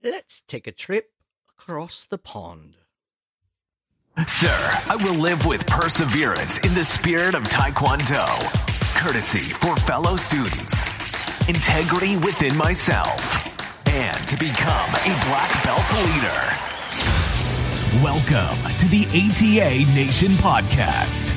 Let's take a trip across the pond. Sir, I will live with perseverance in the spirit of Taekwondo, courtesy for fellow students, integrity within myself, and to become a black belt leader. Welcome to the ATA Nation Podcast.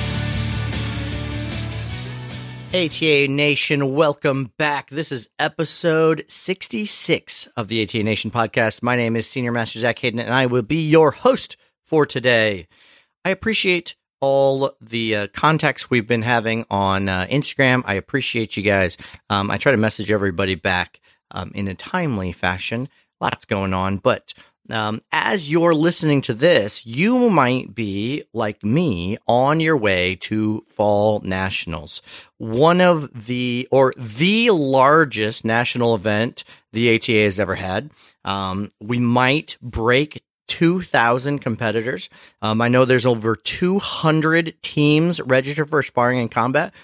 ATA Nation, welcome back. This is episode 66 of the ATA Nation Podcast. My name is Senior Master Zach Hayden, and I will be your host for today. I appreciate all the contacts we've been having on Instagram. I appreciate you guys. I try to message everybody back in a timely fashion. Lots going on, but as you're listening to this, you might be, like me, on your way to Fall Nationals. One of the largest national event the ATA has ever had. We might break 2,000 competitors. I know there's over 200 teams registered for sparring and combat.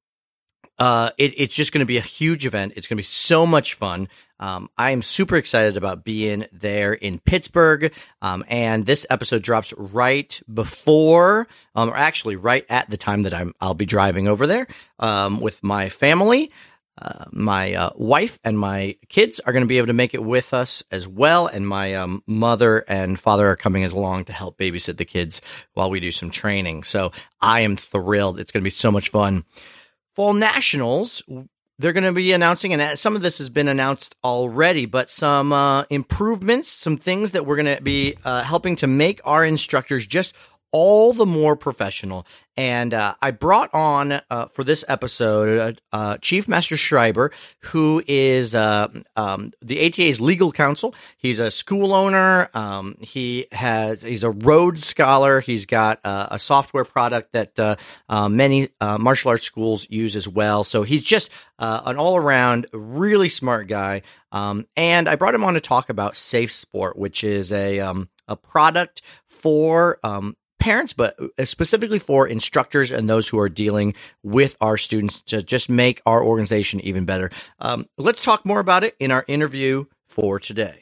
It's just going to be a huge event. It's going to be so much fun. I am super excited about being there in Pittsburgh. And this episode drops right before, or actually right at the time that I'll be driving over there, with my family. My wife and my kids are going to be able to make it with us as well. And my mother and father are coming along to help babysit the kids while we do some training. So I am thrilled. It's going to be so much fun. Fall Nationals, they're going to be announcing, and some of this has been announced already, but some improvements, some things that we're going to be helping to make our instructors just all the more professional. And I brought on for this episode Chief Master Schreiber, who is the ATA's legal counsel. He's a school owner. He's a Rhodes Scholar. He's got a software product that many martial arts schools use as well. So he's just an all-around really smart guy. And I brought him on to talk about Safe Sport, which is a product for parents, but specifically for instructors and those who are dealing with our students to just make our organization even better. Let's talk more about it in our interview for today.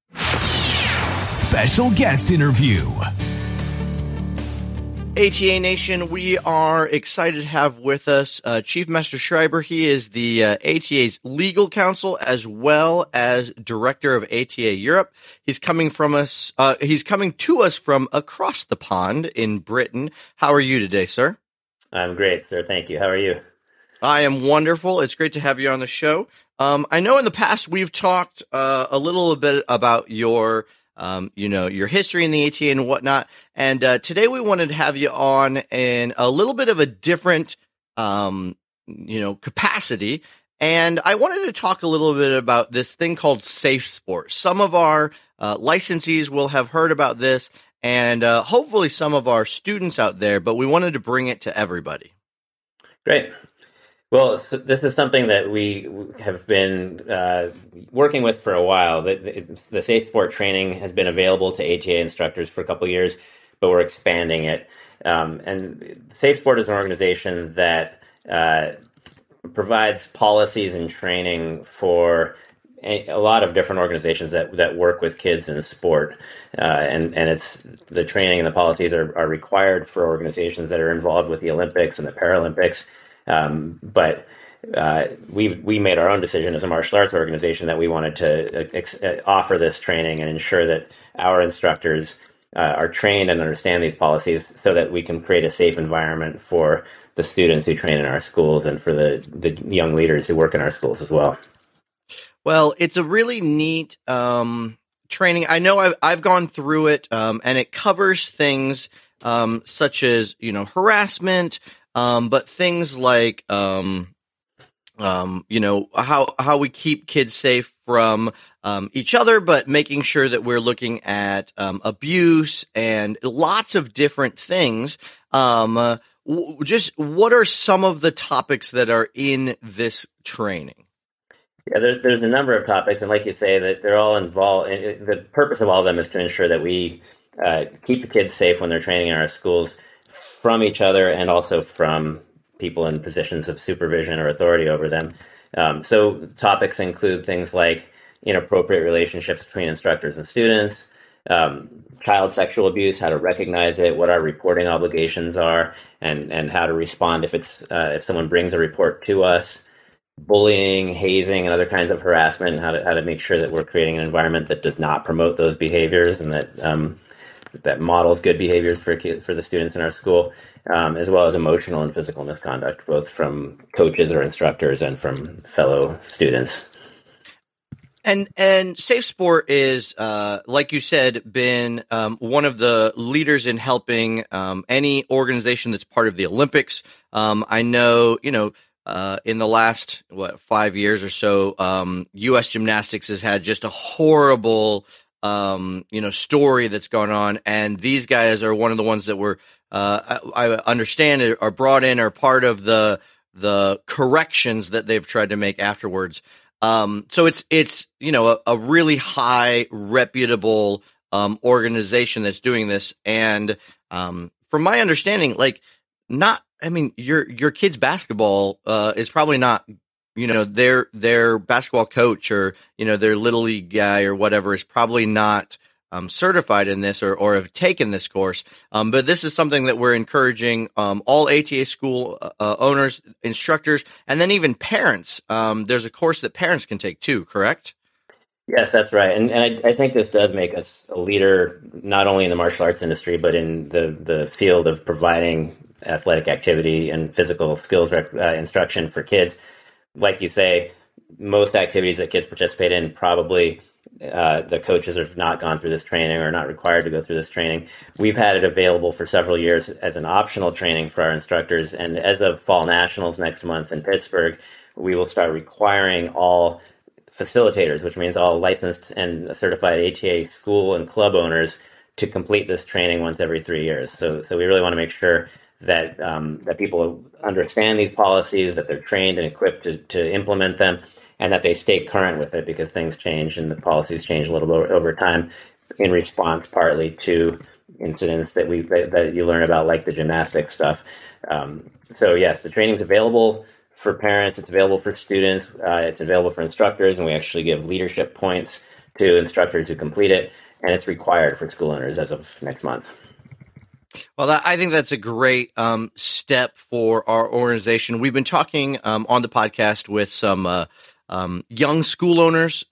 Special guest interview. ATA Nation, we are excited to have with us Chief Master Schreiber. He is the ATA's legal counsel as well as director of ATA Europe. He's coming to us from across the pond in Britain. How are you today, sir? I'm great, sir. Thank you. How are you? I am wonderful. It's great to have you on the show. I know in the past we've talked a little bit about your history in the ATA and whatnot. And today we wanted to have you on in a little bit of a different, capacity. And I wanted to talk a little bit about this thing called Safe Sport. Some of our licensees will have heard about this, and hopefully some of our students out there, but we wanted to bring it to everybody. Great. Well, this is something that we have been working with for a while. The Safe Sport training has been available to ATA instructors for a couple of years, but we're expanding it. And Safe Sport is an organization that provides policies and training for a lot of different organizations that work with kids in sport. And it's the training and the policies are required for organizations that are involved with the Olympics and the Paralympics. But we made our own decision as a martial arts organization that we wanted to offer this training and ensure that our instructors are trained and understand these policies so that we can create a safe environment for the students who train in our schools and for the young leaders who work in our schools as well. Well, it's a really neat training. I know I've gone through it, and it covers things such as harassment. But things like, how we keep kids safe from each other, but making sure that we're looking at abuse and lots of different things. Just what are some of the topics that are in this training? Yeah, there's a number of topics, and like you say, that they're all involved. The purpose of all of them is to ensure that we keep the kids safe when they're training in our schools from each other and also from people in positions of supervision or authority over them. So topics include things like, inappropriate relationships between instructors and students, child sexual abuse, how to recognize it, what our reporting obligations are, and how to respond if someone brings a report to us, bullying, hazing, and other kinds of harassment, and how to make sure that we're creating an environment that does not promote those behaviors and that models good behaviors for the students in our school, as well as emotional and physical misconduct, both from coaches or instructors and from fellow students. And Safe Sport is, like you said, been one of the leaders in helping any organization that's part of the Olympics. I know, in the last 5 years or so, U.S. Gymnastics has had just a horrible, story that's gone on, and these guys are one of the ones that were, I understand, are brought in, are part of the corrections that they've tried to make afterwards. So it's a really high reputable organization that's doing this, and from my understanding, your kids' basketball is probably not, their basketball coach or their little league guy or whatever is probably not certified in this or have taken this course. But this is something that we're encouraging all ATA school owners, instructors, and then even parents. There's a course that parents can take too, correct? Yes, that's right. And I think this does make us a leader, not only in the martial arts industry, but in the field of providing athletic activity and physical skills instruction for kids. Like you say, most activities that kids participate in, probably the coaches have not gone through this training or not required to go through this training. We've had it available for several years as an optional training for our instructors. And as of Fall Nationals next month in Pittsburgh, we will start requiring all facilitators, which means all licensed and certified ATA school and club owners, to complete this training once every 3 years. So we really want to make sure that that people understand these policies, that they're trained and equipped to implement them, and that they stay current with it, because things change and the policies change a little bit over time in response partly to incidents that you learn about, like the gymnastics stuff. So yes, the training's available for parents, it's available for students, it's available for instructors, and we actually give leadership points to instructors who complete it, and it's required for school owners as of next month. Well, I think that's a great step for our organization. We've been talking on the podcast with some young school owners,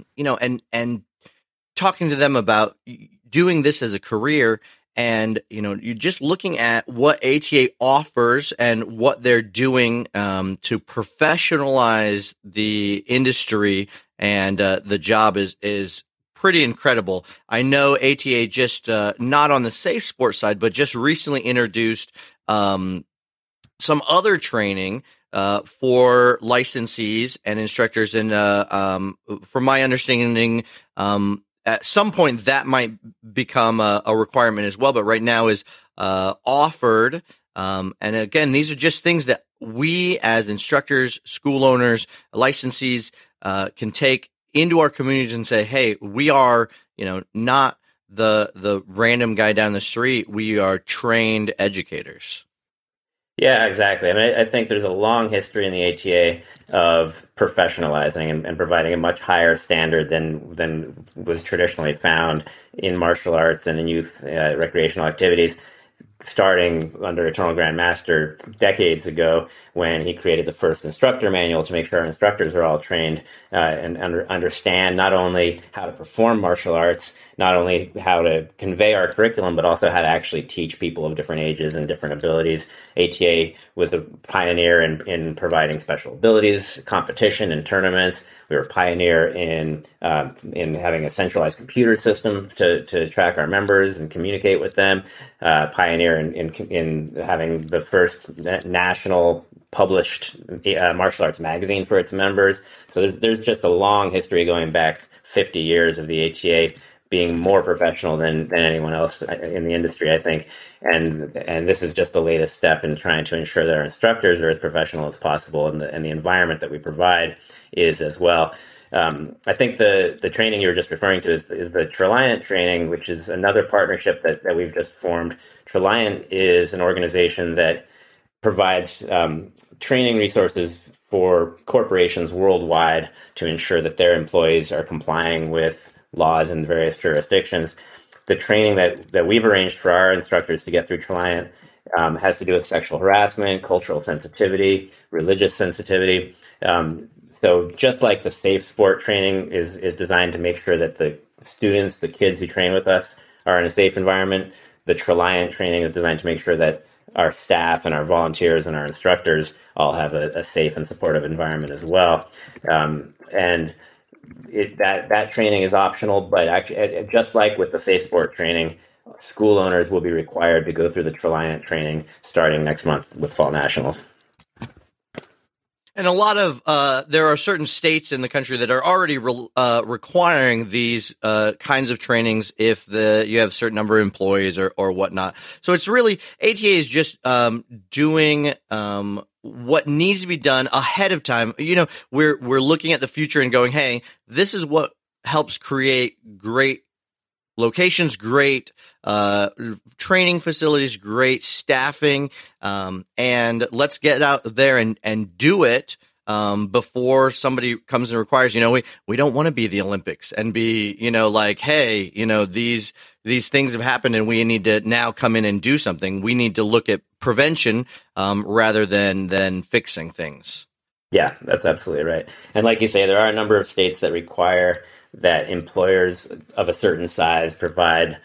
and talking to them about doing this as a career. And, you're just looking at what ATA offers and what they're doing to professionalize the industry, and the job is pretty incredible. I know ATA just not on the Safe Sport side, but just recently introduced some other training for licensees and instructors. And from my understanding, at some point that might become a requirement as well, but right now is offered. And again, these are just things that we as instructors, school owners, licensees can take into our communities and say, hey, we are, not the random guy down the street. We are trained educators. Yeah, exactly. I mean, I think there's a long history in the ATA of professionalizing and providing a much higher standard than was traditionally found in martial arts and in youth recreational activities, starting under Eternal Grand Master decades ago, when he created the first instructor manual to make sure our instructors are all trained and understand not only how to perform martial arts, not only how to convey our curriculum, but also how to actually teach people of different ages and different abilities. ATA was a pioneer in providing special abilities competition and tournaments. We were a pioneer in having a centralized computer system to track our members and communicate with them. Pioneer in having the first national published martial arts magazine for its members. So there's just a long history going back 50 years of the ATA being more professional than anyone else in the industry, I think. And this is just the latest step in trying to ensure that our instructors are as professional as possible, and the environment that we provide is as well. I think the training you were just referring to is the Treliant training, which is another partnership that we've just formed. Treliant is an organization that provides training resources for corporations worldwide to ensure that their employees are complying with laws in various jurisdictions. The training that we've arranged for our instructors to get through Treliant has to do with sexual harassment, cultural sensitivity, religious sensitivity. So just like the safe sport training is designed to make sure that the students, the kids who train with us, are in a safe environment, the Treliant training is designed to make sure that our staff and our volunteers and our instructors all have a safe and supportive environment as well. And that training is optional, but actually, just like with the safe sport training, school owners will be required to go through the Treliant training starting next month with Fall Nationals. And a lot of there are certain states in the country that are already requiring these kinds of trainings if you have a certain number of employees or whatnot. So it's really ATA is just doing what needs to be done ahead of time. You know, we're looking at the future and going, hey, this is what helps create great locations, great training facilities, great staffing, and let's get out there and do it before somebody comes and requires. You know, we don't want to be the Olympics and be, you know, like, hey, you know, these things have happened and we need to now come in and do something. We need to look at prevention rather than fixing things. Yeah, that's absolutely right. And like you say, there are a number of states that require that employers of a certain size provide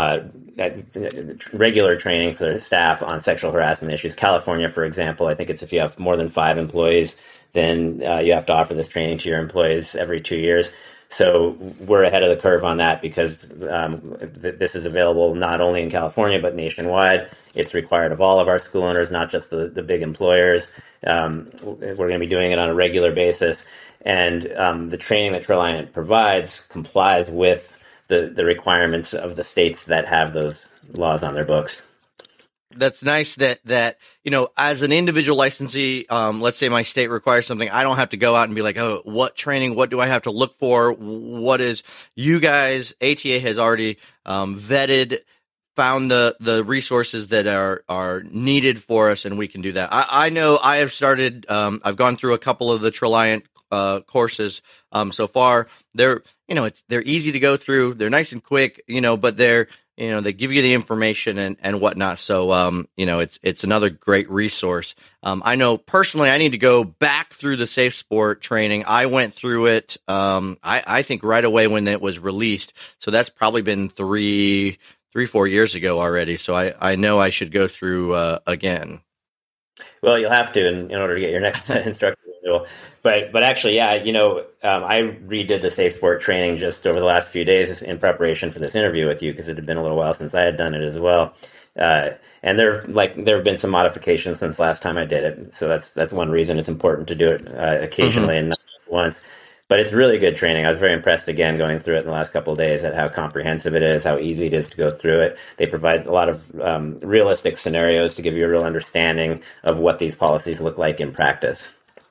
regular training for their staff on sexual harassment issues. California, for example, I think it's if you have more than 5 employees, then you have to offer this training to your employees every 2 years. So we're ahead of the curve on that because this is available not only in California, but nationwide. It's required of all of our school owners, not just the big employers. We're going to be doing it on a regular basis. And the training that Treliant provides complies with the requirements of the states that have those laws on their books. That's nice that, you know, as an individual licensee, let's say my state requires something, I don't have to go out and be like, oh, what training, what do I have to look for? What is you guys, ATA has already vetted, found the resources that are needed for us, and we can do that. I know I have started, I've gone through a couple of the Treliant courses so far. They're easy to go through. They're nice and quick, you know, but they give you the information and whatnot. So, it's another great resource. I know personally I need to go back through the safe sport training. I went through it, I think right away when it was released. So that's probably been 3-4 years ago already. So I know I should go through again. Well, you'll have to in order to get your next instructor renewal. But actually, yeah, I redid the safe sport training just over the last few days in preparation for this interview with you because it had been a little while since I had done it as well. And there have been some modifications since last time I did it. So that's one reason it's important to do it occasionally and not just once. But it's really good training. I was very impressed, again, going through it in the last couple of days at how comprehensive it is, how easy it is to go through it. They provide a lot of realistic scenarios to give you a real understanding of what these policies look like in practice.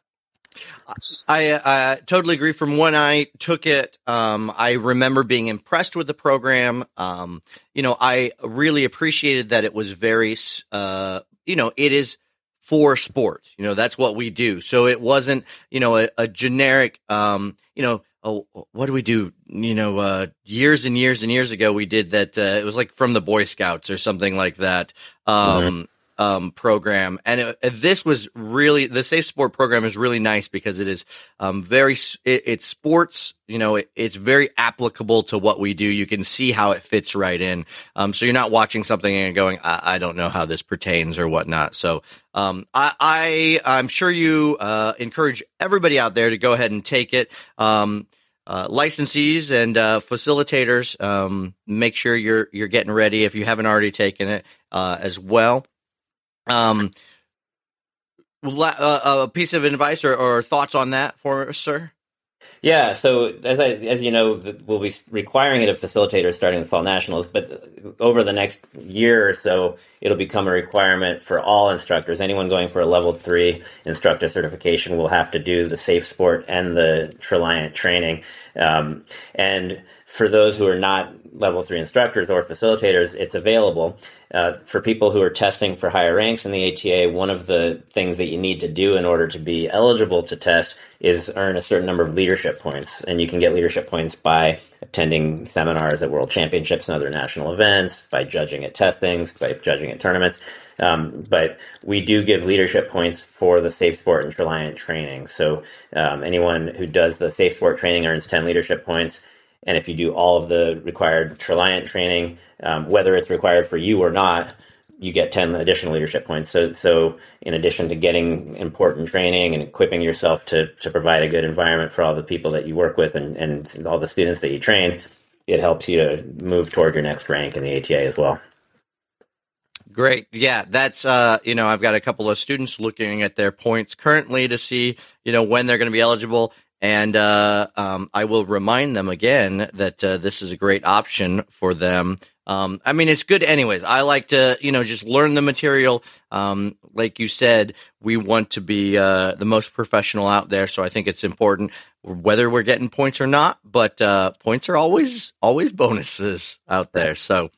I totally agree. From when I took it, I remember being impressed with the program. I really appreciated that it was very, it is for sports. That's what we do. So it wasn't, a generic, what do we do? Years and years and years ago, we did that. It was like from the Boy Scouts or something like that. Program. And this was really, the Safe Sport program is really nice because it is it's sports, it's very applicable to what we do. You can see how it fits right in. So you're not watching something and going, I don't know how this pertains or whatnot. So I'm sure you encourage everybody out there to go ahead and take it. Licensees and facilitators, make sure you're getting ready if you haven't already taken it as well. A piece of advice or thoughts on that for us, sir? Yeah, so as you know, we'll be requiring it of facilitators starting with Fall Nationals, but over the next year or so, it'll become a requirement for all instructors. Anyone going for a level 3 instructor certification will have to do the Safe Sport and the Treliant training. And for those who are not level 3 instructors or facilitators, it's available. For people who are testing for higher ranks in the ATA, one of the things that you need to do in order to be eligible to test is earn a certain number of leadership points. And you can get leadership points by attending seminars at world championships and other national events, by judging at testings, by judging at tournaments. But we do give leadership points for the Safe Sport and Treliant training. So anyone who does the Safe Sport training earns 10 leadership points. And if you do all of the required Treliant training, whether it's required for you or not, you get 10 additional leadership points. So in addition to getting important training and equipping yourself to provide a good environment for all the people that you work with and all the students that you train, it helps you to move toward your next rank in the ATA as well. Great. Yeah, that's, I've got a couple of students looking at their points currently to see, when they're going to be eligible. And I will remind them again that this is a great option for them. It's good anyways. I like to, just learn the material. Like you said, we want to be the most professional out there. So I think it's important whether we're getting points or not. But points are always bonuses out there. So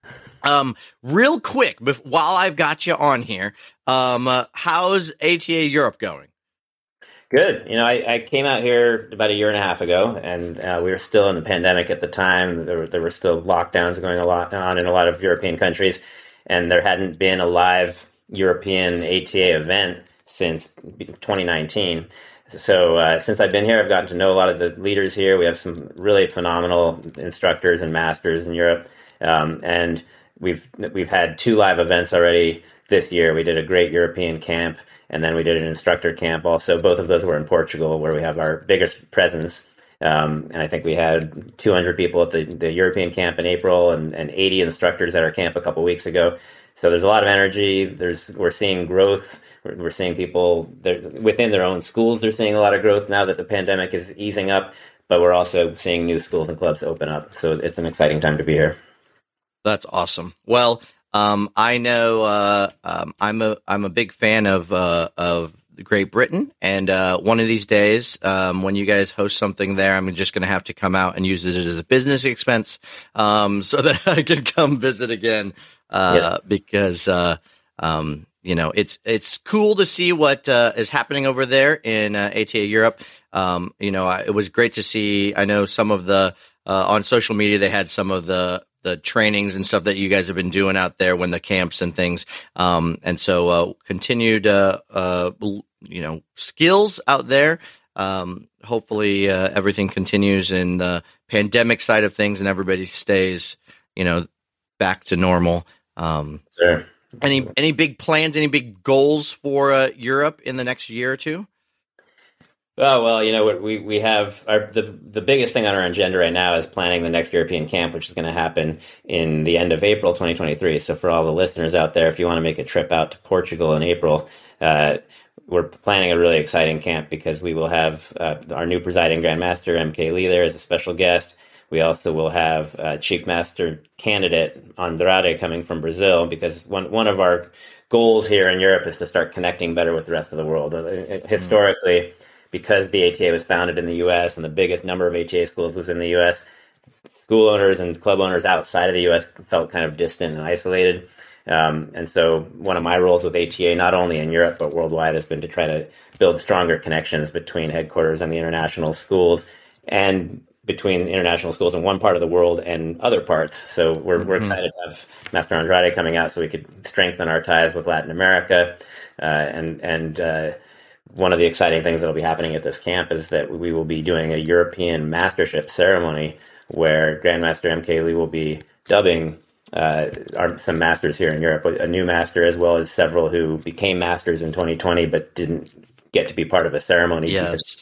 real quick, while I've got you on here, how's ATA Europe going? Good. I came out here about a year and a half ago, and we were still in the pandemic at the time. There were still lockdowns going on in a lot of European countries, and there hadn't been a live European ATA event since 2019. So since I've been here, I've gotten to know a lot of the leaders here. We have some really phenomenal instructors and masters in Europe, and we've had 2 live events already this year. We did a great European camp, and then we did an instructor camp also. Both of those were in Portugal, where we have our biggest presence. And I think we had 200 people at the European camp in April and 80 instructors at our camp a couple weeks ago. So there's a lot of energy. We're seeing growth. We're seeing people within their own schools. They're seeing a lot of growth now that the pandemic is easing up, but we're also seeing new schools and clubs open up. So it's an exciting time to be here. That's awesome. Well, I know I'm a big fan of Great Britain, and one of these days, when you guys host something there, I'm just going to have to come out and use it as a business expense, so that I can come visit again. Yes. Because it's cool to see what is happening over there in ATA Europe. It was great to see. I know some of the on social media they had some of the trainings and stuff that you guys have been doing out there when the camps and things. And so continued, skills out there. Hopefully everything continues in the pandemic side of things and everybody stays, back to normal. Sure. Any big plans, any big goals for Europe in the next year or two? Oh, well, we have the biggest thing on our agenda right now is planning the next European camp, which is going to happen in the end of April 2023. So for all the listeners out there, if you want to make a trip out to Portugal in April, we're planning a really exciting camp because we will have our new presiding Grandmaster, MK Lee, there as a special guest. We also will have Chief Master candidate Andrade coming from Brazil, because one of our goals here in Europe is to start connecting better with the rest of the world. Historically, because the ATA was founded in the U.S. and the biggest number of ATA schools was in the U.S., school owners and club owners outside of the U.S. felt kind of distant and isolated. And so one of my roles with ATA, not only in Europe but worldwide, has been to try to build stronger connections between headquarters and the international schools, and between international schools in one part of the world and other parts. So we're excited to have Master Andrade coming out so we could strengthen our ties with Latin America. And one of the exciting things that will be happening at this camp is that we will be doing a European mastership ceremony where Grandmaster MK Lee will be dubbing some masters here in Europe, a new master as well as several who became masters in 2020 but didn't get to be part of a ceremony. Yes.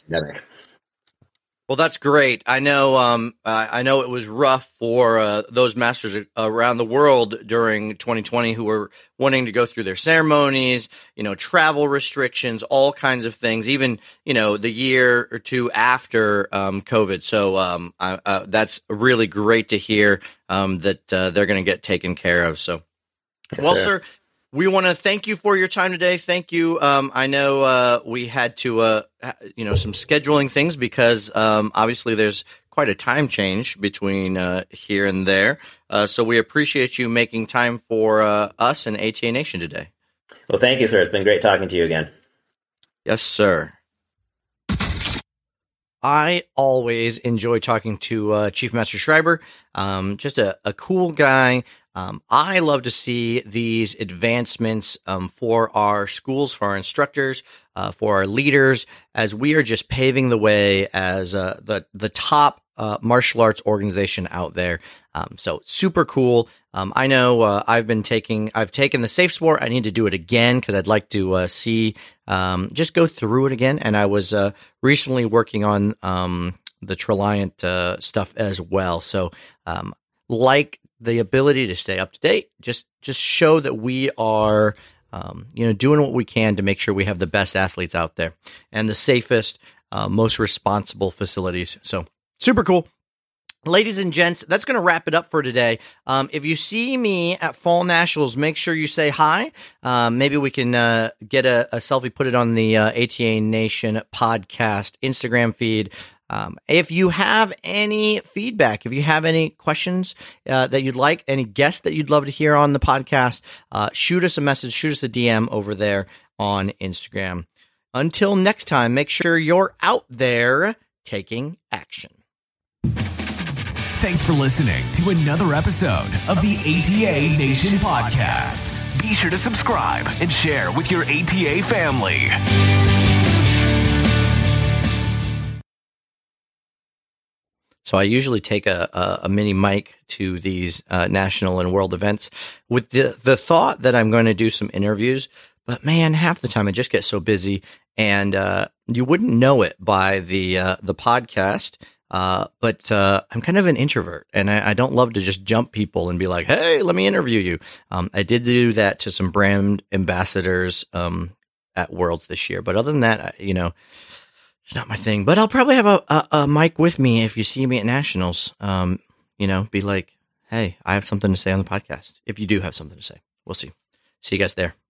Well, that's great. I know it was rough for those masters around the world during 2020 who were wanting to go through their ceremonies, travel restrictions, all kinds of things, even, the year or two after COVID. So that's really great to hear that they're going to get taken care of. So, well, sir, we want to thank you for your time today. Thank you. I know we had to, some scheduling things because obviously there's quite a time change between here and there. So we appreciate you making time for us and ATA Nation today. Well, thank you, sir. It's been great talking to you again. Yes, sir. I always enjoy talking to Chief Master Schreiber. Just a cool guy. I love to see these advancements for our schools, for our instructors, for our leaders, as we are just paving the way as the top martial arts organization out there. So super cool. I know I've taken the Safe Sport. I need to do it again because I'd like to see just go through it again. And I was recently working on the Treliant stuff as well. So like the ability to stay up to date, just show that we are doing what we can to make sure we have the best athletes out there and the safest, most responsible facilities. So super cool. Ladies and gents, that's going to wrap it up for today. If you see me at Fall Nationals, make sure you say hi. Maybe we can get a selfie, put it on the ATA Nation podcast Instagram feed. If you have any feedback, if you have any questions that you'd like, any guests that you'd love to hear on the podcast, shoot us a message, shoot us a DM over there on Instagram. Until next time, make sure you're out there taking action. Thanks for listening to another episode of the ATA Nation podcast. Be sure to subscribe and share with your ATA family. So I usually take a mini mic to these national and world events with the thought that I'm going to do some interviews. But man, half the time I just get so busy, and you wouldn't know it by the podcast. But I'm kind of an introvert, and I don't love to just jump people and be like, "Hey, let me interview you." I did do that to some brand ambassadors at Worlds this year, but other than that, it's not my thing. But I'll probably have a mic with me if you see me at nationals. Be like, "Hey, I have something to say on the podcast." If you do have something to say, we'll see. See you guys there.